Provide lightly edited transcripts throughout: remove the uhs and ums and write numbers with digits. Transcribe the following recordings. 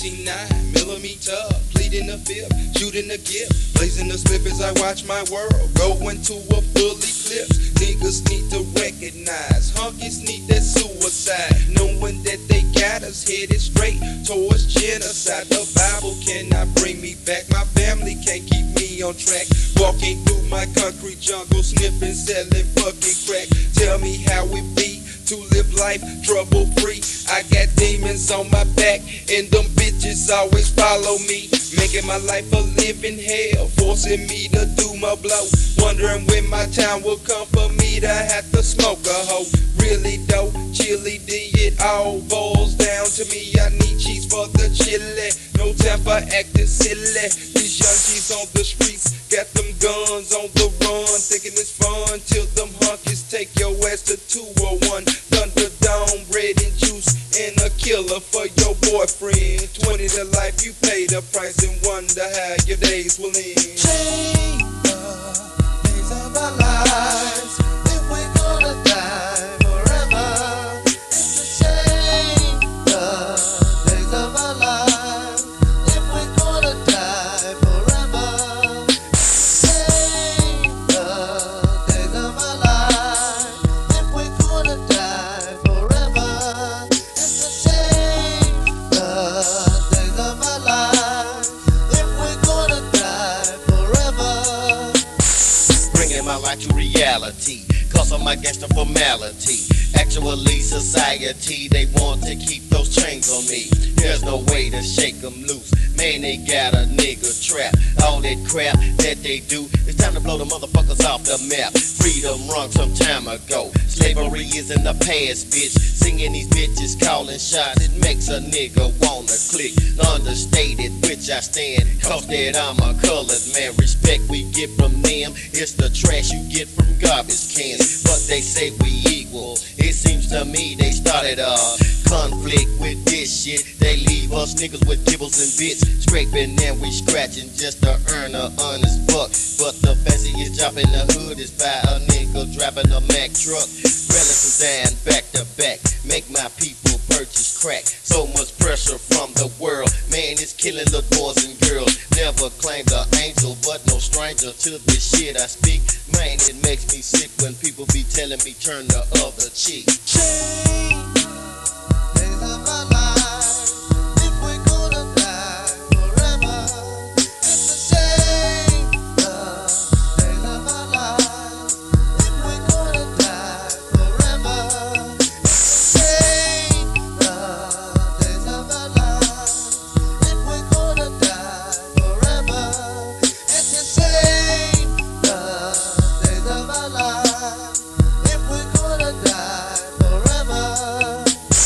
19 millimeter, pleading the fifth, shooting the gift, blazing the slip as I watch my world go into a full eclipse. Niggas need to recognize, hunkies need that suicide, knowing that they got us headed straight towards genocide. The Bible cannot bring me back, my family can't keep me on track. Walking through my concrete jungle, sniffing, selling fucking crack. Tell me how it be to live life trouble free. I got demons on my back and them bitches always follow me, making my life a living hell, forcing me to do my blow. Wondering when my time will come for me to have to smoke a hoe. Really though, chili D, it all boils down to me. I need cheese for the chili, no time for acting silly. These young G's on the streets got them guns on the run, thinking it's fun till them hunkies take your ass to 201. Thunderdome, bread and juice, and a killer for your boyfriend. 20 to life, you pay the price and wonder how your days will end. Change the days of our lives if we're gonna die forever. It's a shame the days of our lives if we're gonna die forever. Change the days of our lives if we're gonna die forever. It's a shame the days of our lives if we're gonna die forever. Bringing my life to reality, cause of my gangster formality. Actually, society, they want to keep those chains on me. There's no way to shake them loose. Man, they got a nigga trapped. All that crap that they do, it's time to blow the motherfuckers off the map. Freedom run some time ago. Slavery is in the past, bitch. Singing these bitches, calling shots, it makes a nigga wanna click. Understated, which I stand, cause that I'm a colored man. Respect we get from them, it's the trash you get from garbage cans. But they say we equal. It seems to me they started a conflict with this shit. They leave us niggas with kibbles and bits, scraping and we scratching just to earn a honest buck. But the fanciest job in the hood is by a nigga driving a Mack truck, railing from down back to back, make my people purchase crack. So much pressure from the world, man, it's killing little boys and girls. Never claimed an angel, but no stranger to this shit I speak. Man, it makes me sick when people be telling me turn the other cheek. Change days of our lives if we're gonna die forever. It's a shame the days of our lives if we're gonna die forever. It's a shame the days of our lives if we're gonna die forever. It's a shame the days of our lives if we're gonna die forever.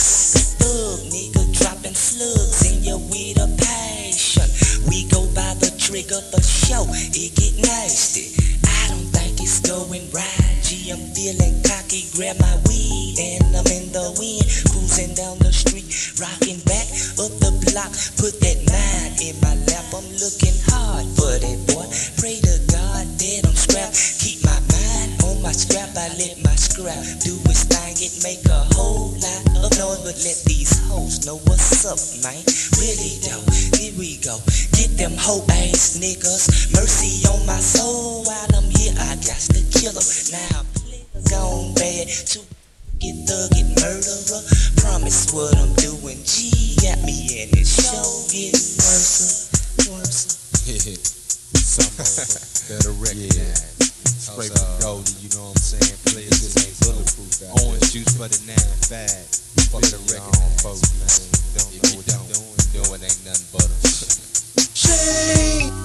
Thug nigga dropping slugs in your with a passion. We go by the trigger for show, it get nasty. I don't think it's going right. G, I'm feeling cocky, grab my weed and I'm in the wind, cruising down the street, rocking back up the block. Put that 9 in my lap, I'm looking hard for that boy. Pray to God that I'm scrapped. Keep my mind on my scrap, I let my scrap do its thing. It make a whole lot of noise, but let these hoes know what's up, man. Really though, here we go. Get them hoe ass niggas. Mercy on my soul, while I'm here I got to kill 'em. Now please gone bad to get thug, get murderer. Promise what I'm doing, G got me in this show, get worse, worse. Some better recognize. Spray with Goldie, you know what I'm saying? Players just ain't bulletproof. Orange juice for the 9-5. Better recognize, folks, man. Don't know what I'm doing. Doing ain't nothing but a Change